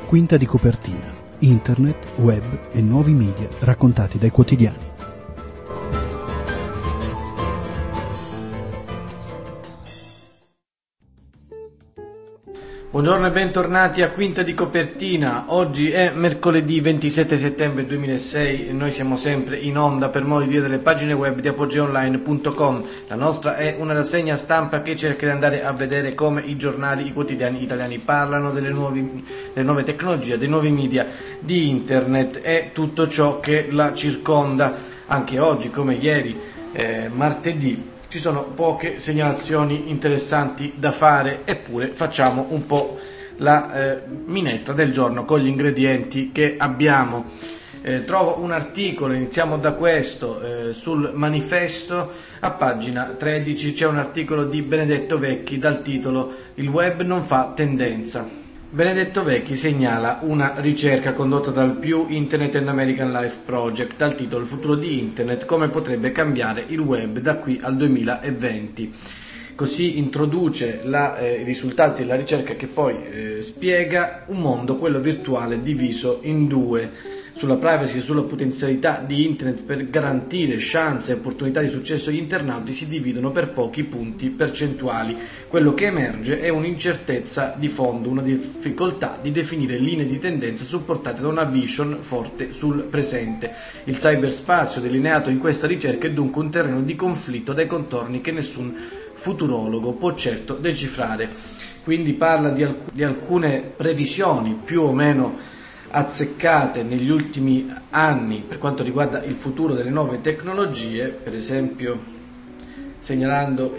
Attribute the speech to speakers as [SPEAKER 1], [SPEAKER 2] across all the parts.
[SPEAKER 1] Quinta di copertina. Internet, web e nuovi media raccontati dai quotidiani.
[SPEAKER 2] Buongiorno e bentornati a Quinta di copertina. Oggi è mercoledì 27 settembre 2006 e noi siamo sempre in onda per modo di via delle pagine web di apogeaonline.com. La nostra è una rassegna stampa che cerca di andare a vedere come i giornali, i quotidiani italiani parlano delle nuove tecnologie, dei nuovi media di internet e tutto ciò che la circonda. Anche oggi, come ieri, martedì, ci sono poche segnalazioni interessanti da fare, eppure facciamo un po' la minestra del giorno con gli ingredienti che abbiamo. Trovo un articolo, iniziamo da questo, sul Manifesto, a pagina 13 c'è un articolo di Benedetto Vecchi dal titolo "Il web non fa tendenza". Benedetto Vecchi segnala una ricerca condotta dal Pew Internet and American Life Project dal titolo "Il futuro di Internet, come potrebbe cambiare il web da qui al 2020". Così introduce i risultati della ricerca che poi spiega un mondo, quello virtuale, diviso in due. Sulla privacy e sulla potenzialità di Internet per garantire chance e opportunità di successo agli internauti si dividono per pochi punti percentuali. Quello che emerge è un'incertezza di fondo, una difficoltà di definire linee di tendenza supportate da una vision forte sul presente. Il cyberspazio delineato in questa ricerca è dunque un terreno di conflitto dai contorni che nessun futurologo può certo decifrare. Quindi parla di alcune previsioni più o meno azzeccate negli ultimi anni per quanto riguarda il futuro delle nuove tecnologie, per esempio segnalando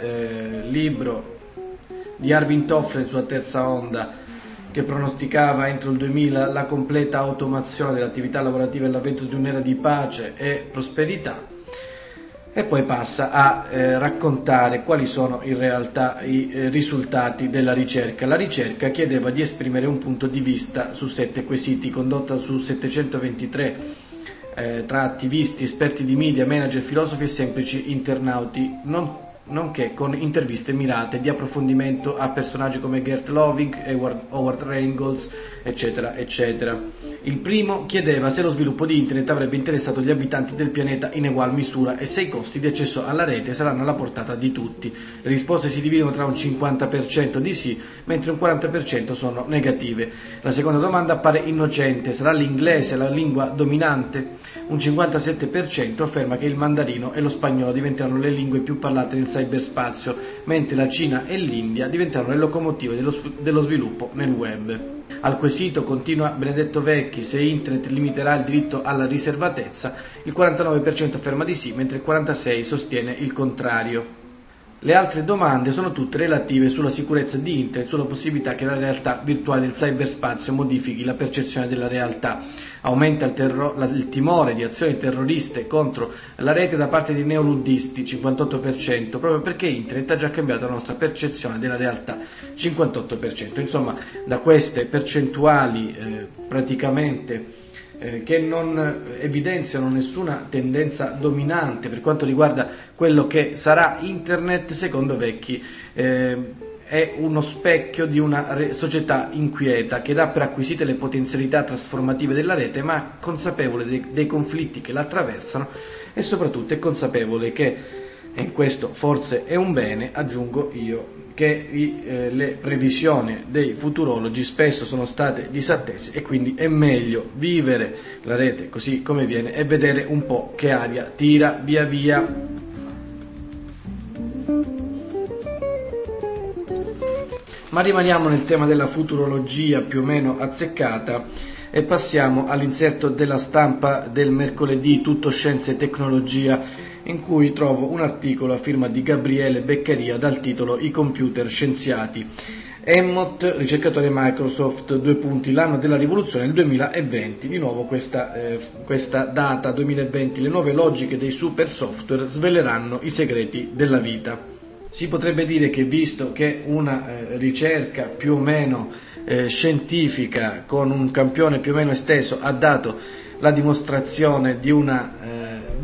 [SPEAKER 2] il libro di Arvin Toffler sulla terza onda, che pronosticava entro il 2000 la completa automazione delle attività lavorative e l'avvento di un'era di pace e prosperità. E poi passa a raccontare quali sono in realtà i risultati della ricerca. La ricerca chiedeva di esprimere un punto di vista su 7 quesiti, condotta su 723 tra attivisti, esperti di media, manager, filosofi e semplici internauti, nonché con interviste mirate di approfondimento a personaggi come Gert Loving, Howard Reynolds, eccetera, eccetera. Il primo chiedeva se lo sviluppo di Internet avrebbe interessato gli abitanti del pianeta in egual misura e se i costi di accesso alla rete saranno alla portata di tutti. Le risposte si dividono tra un 50% di sì, mentre un 40% sono negative. La seconda domanda appare innocente: sarà l'inglese la lingua dominante? Un 57% afferma che il mandarino e lo spagnolo diventeranno le lingue più parlate nel cyberspazio, mentre la Cina e l'India diventeranno le locomotive dello sviluppo nel web. Al quesito, continua Benedetto Vecchi, se Internet limiterà il diritto alla riservatezza, il 49% afferma di sì, mentre il 46% sostiene il contrario. Le altre domande sono tutte relative sulla sicurezza di Internet, sulla possibilità che la realtà virtuale del cyberspazio modifichi la percezione della realtà. Aumenta il timore di azioni terroriste contro la rete da parte di neoluddisti, 58%, proprio perché Internet ha già cambiato la nostra percezione della realtà, 58%. Insomma, da queste percentuali praticamente che non evidenziano nessuna tendenza dominante per quanto riguarda quello che sarà Internet, secondo Vecchi è uno specchio di una società inquieta che dà per acquisite le potenzialità trasformative della rete, ma consapevole dei conflitti che la attraversano e soprattutto è consapevole che, e questo forse è un bene, aggiungo io, che le previsioni dei futurologi spesso sono state disattese e quindi è meglio vivere la rete così come viene e vedere un po' che aria tira via via. Ma rimaniamo nel tema della futurologia più o meno azzeccata e passiamo all'inserto della stampa del mercoledì Tutto Scienza e Tecnologia, in cui trovo un articolo a firma di Gabriele Beccaria dal titolo "I computer scienziati". Emmott, ricercatore Microsoft, l'anno della rivoluzione, il 2020. Di nuovo questa data 2020, le nuove logiche dei super software sveleranno i segreti della vita. Si potrebbe dire che, visto che una ricerca più o meno scientifica con un campione più o meno esteso ha dato la dimostrazione di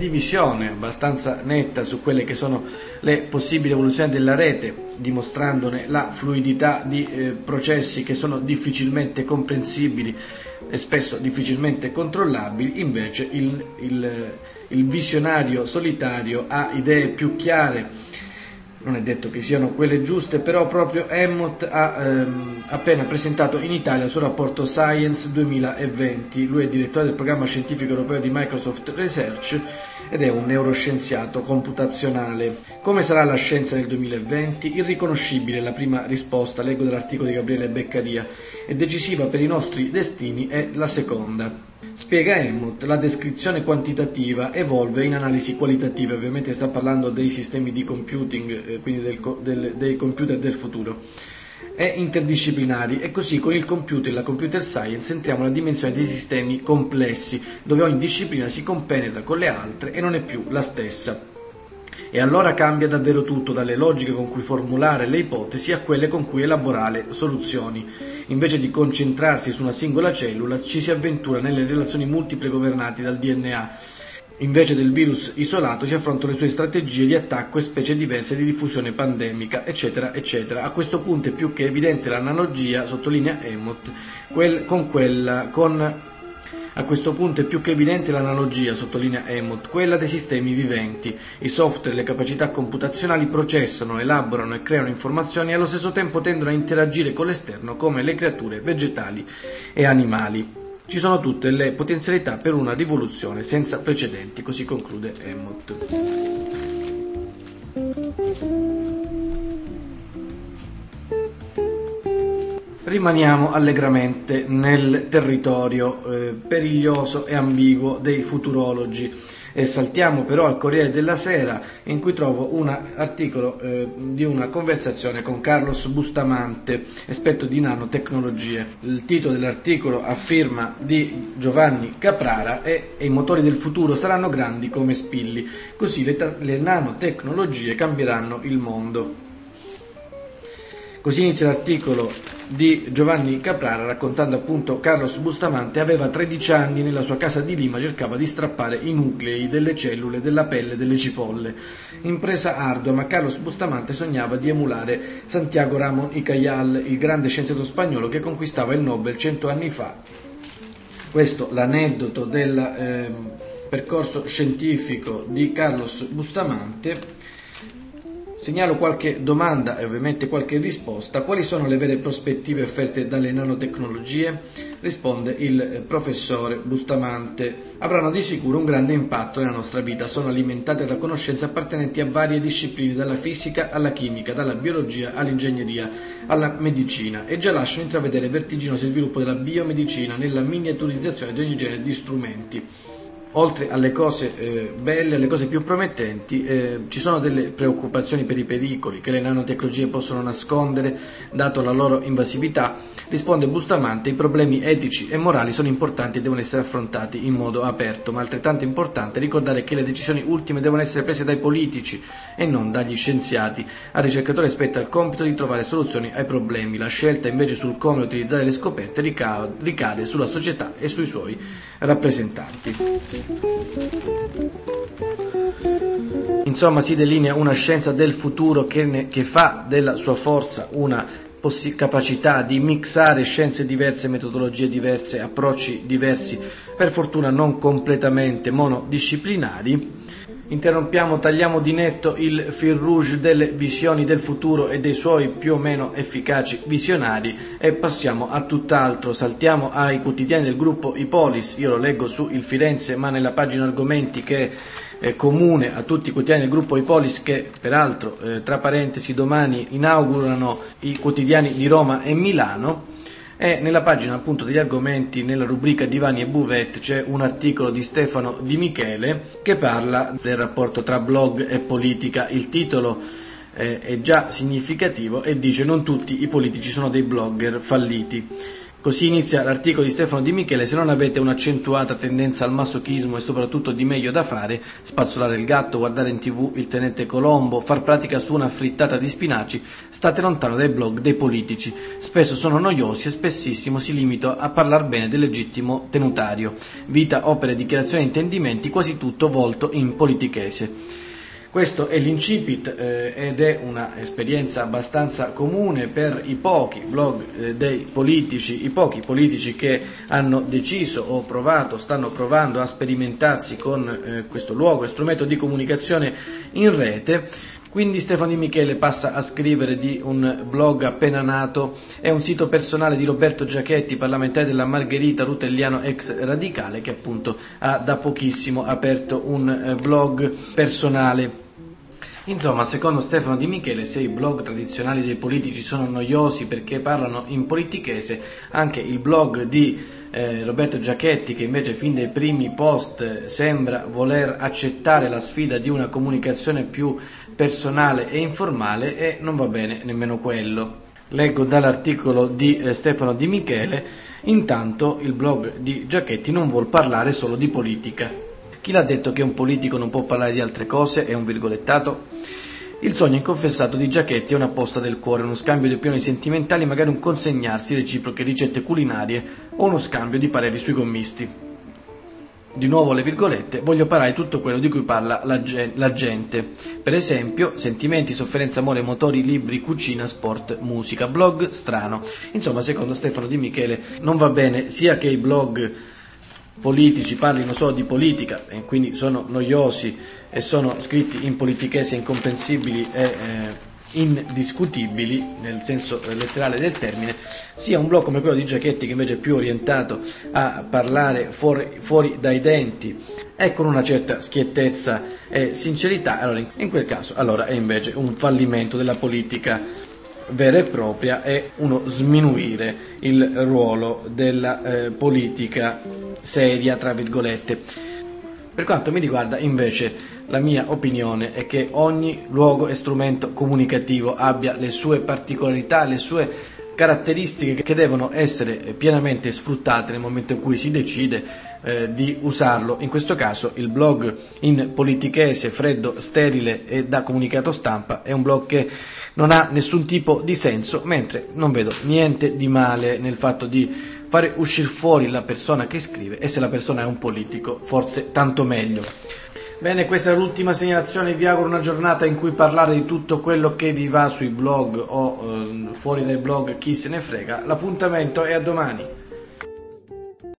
[SPEAKER 2] divisione abbastanza netta su quelle che sono le possibili evoluzioni della rete, dimostrandone la fluidità di processi che sono difficilmente comprensibili e spesso difficilmente controllabili. Invece il visionario solitario ha idee più chiare. Non è detto che siano quelle giuste, però proprio Emmott ha appena presentato in Italia il suo rapporto Science 2020. Lui è direttore del programma scientifico europeo di Microsoft Research ed è un neuroscienziato computazionale. Come sarà la scienza nel 2020? Irriconoscibile è la prima risposta, leggo dall'articolo di Gabriele Beccaria, e decisiva per i nostri destini è la seconda. Spiega Emmott, la descrizione quantitativa evolve in analisi qualitativa, ovviamente sta parlando dei sistemi di computing, quindi dei computer del futuro, è interdisciplinari, e così con il computer e la computer science entriamo nella dimensione dei sistemi complessi, dove ogni disciplina si compenetra con le altre e non è più la stessa. E allora cambia davvero tutto, dalle logiche con cui formulare le ipotesi a quelle con cui elaborare soluzioni. Invece di concentrarsi su una singola cellula, ci si avventura nelle relazioni multiple governate dal DNA. Invece del virus isolato si affrontano le sue strategie di attacco e specie diverse di diffusione pandemica, eccetera, eccetera. A questo punto è più che evidente l'analogia, sottolinea Emmott, A questo punto è più che evidente l'analogia, sottolinea Emmott, quella dei sistemi viventi. I software e le capacità computazionali processano, elaborano e creano informazioni e allo stesso tempo tendono a interagire con l'esterno come le creature vegetali e animali. Ci sono tutte le potenzialità per una rivoluzione senza precedenti, così conclude Emmott. Rimaniamo allegramente nel territorio periglioso e ambiguo dei futurologi e saltiamo però al Corriere della Sera, in cui trovo un articolo di una conversazione con Carlos Bustamante, esperto di nanotecnologie. Il titolo dell'articolo, a firma di Giovanni Caprara, è "I motori del futuro saranno grandi come spilli, così le nanotecnologie cambieranno il mondo". Così inizia l'articolo di Giovanni Caprara, raccontando appunto Carlos Bustamante aveva 13 anni, nella sua casa di Lima cercava di strappare i nuclei delle cellule della pelle delle cipolle. Impresa ardua, ma Carlos Bustamante sognava di emulare Santiago Ramón y Cajal, il grande scienziato spagnolo che conquistava il Nobel 100 anni fa. Questo l'aneddoto del percorso scientifico di Carlos Bustamante. Segnalo qualche domanda e ovviamente qualche risposta. Quali sono le vere prospettive offerte dalle nanotecnologie? Risponde il professore Bustamante. Avranno di sicuro un grande impatto nella nostra vita. Sono alimentate da conoscenze appartenenti a varie discipline, dalla fisica alla chimica, dalla biologia all'ingegneria, alla medicina, e già lasciano intravedere vertiginoso sviluppo della biomedicina nella miniaturizzazione di ogni genere di strumenti. Oltre alle cose belle, alle cose più promettenti, ci sono delle preoccupazioni per i pericoli che le nanotecnologie possono nascondere, dato la loro invasività. Risponde Bustamante: i problemi etici e morali sono importanti e devono essere affrontati in modo aperto, ma altrettanto importante ricordare che le decisioni ultime devono essere prese dai politici e non dagli scienziati. Al ricercatore spetta il compito di trovare soluzioni ai problemi. La scelta invece sul come utilizzare le scoperte ricade sulla società e sui suoi rappresentanti. Insomma, si delinea una scienza del futuro che fa della sua forza una capacità di mixare scienze diverse, metodologie diverse, approcci diversi, per fortuna non completamente monodisciplinari. Tagliamo di netto il fil rouge delle visioni del futuro e dei suoi più o meno efficaci visionari e passiamo a tutt'altro. Saltiamo ai quotidiani del gruppo Ipolis. Io lo leggo su Il Firenze, ma nella pagina argomenti che è comune a tutti i quotidiani del gruppo Ipolis, che peraltro tra parentesi domani inaugurano i quotidiani di Roma e Milano. E nella pagina appunto degli argomenti, nella rubrica Divani e Buvette, c'è un articolo di Stefano Di Michele che parla del rapporto tra blog e politica. Il titolo è già significativo e dice: non tutti i politici sono dei blogger falliti. Così inizia l'articolo di Stefano Di Michele: se non avete un'accentuata tendenza al masochismo e soprattutto di meglio da fare, spazzolare il gatto, guardare in TV il tenente Colombo, far pratica su una frittata di spinaci, state lontano dai blog dei politici. Spesso sono noiosi e spessissimo si limitano a parlar bene del legittimo tenutario. Vita, opere, dichiarazioni e intendimenti, quasi tutto volto in politichese. Questo è l'incipit ed è una esperienza abbastanza comune per i pochi blog dei politici, i pochi politici che hanno deciso o provato, stanno provando a sperimentarsi con questo luogo e strumento di comunicazione in rete. Quindi Stefano Di Michele passa a scrivere di un blog appena nato, è un sito personale di Roberto Giachetti, parlamentare della Margherita, rutelliano ex radicale, che appunto ha da pochissimo aperto un blog personale. Insomma, secondo Stefano Di Michele, se i blog tradizionali dei politici sono noiosi perché parlano in politichese, anche il blog di Roberto Giachetti, che invece fin dai primi post sembra voler accettare la sfida di una comunicazione più personale e informale, e non va bene nemmeno quello. Leggo dall'articolo di Stefano Di Michele: intanto il blog di Giachetti non vuol parlare solo di politica. Chi l'ha detto che un politico non può parlare di altre cose? È un virgolettato. Il sogno inconfessato di Giachetti è una posta del cuore, uno scambio di opinioni sentimentali, magari un consegnarsi reciproche ricette culinarie o uno scambio di pareri sui gommisti. Di nuovo le virgolette: voglio parlare di tutto quello di cui parla la gente. Per esempio, sentimenti, sofferenza, amore, motori, libri, cucina, sport, musica, blog strano. Insomma, secondo Stefano Di Michele non va bene sia che i blog politici parlino solo di politica e quindi sono noiosi e sono scritti in politichese incomprensibili e indiscutibili nel senso letterale del termine, sia un blog come quello di Giachetti, che invece è più orientato a parlare fuori dai denti e con una certa schiettezza e sincerità. Allora in quel caso è invece un fallimento della politica vera e propria e uno sminuire il ruolo della politica seria, tra virgolette. Per quanto mi riguarda, invece, la mia opinione è che ogni luogo e strumento comunicativo abbia le sue particolarità, le sue caratteristiche che devono essere pienamente sfruttate nel momento in cui si decide di usarlo. In questo caso il blog in politichese, freddo, sterile e da comunicato stampa è un blog che non ha nessun tipo di senso, mentre non vedo niente di male nel fatto di fare uscire fuori la persona che scrive, e se la persona è un politico forse tanto meglio. Bene, questa è l'ultima segnalazione, vi auguro una giornata in cui parlare di tutto quello che vi va sui blog o fuori dai blog, chi se ne frega. L'appuntamento è a domani.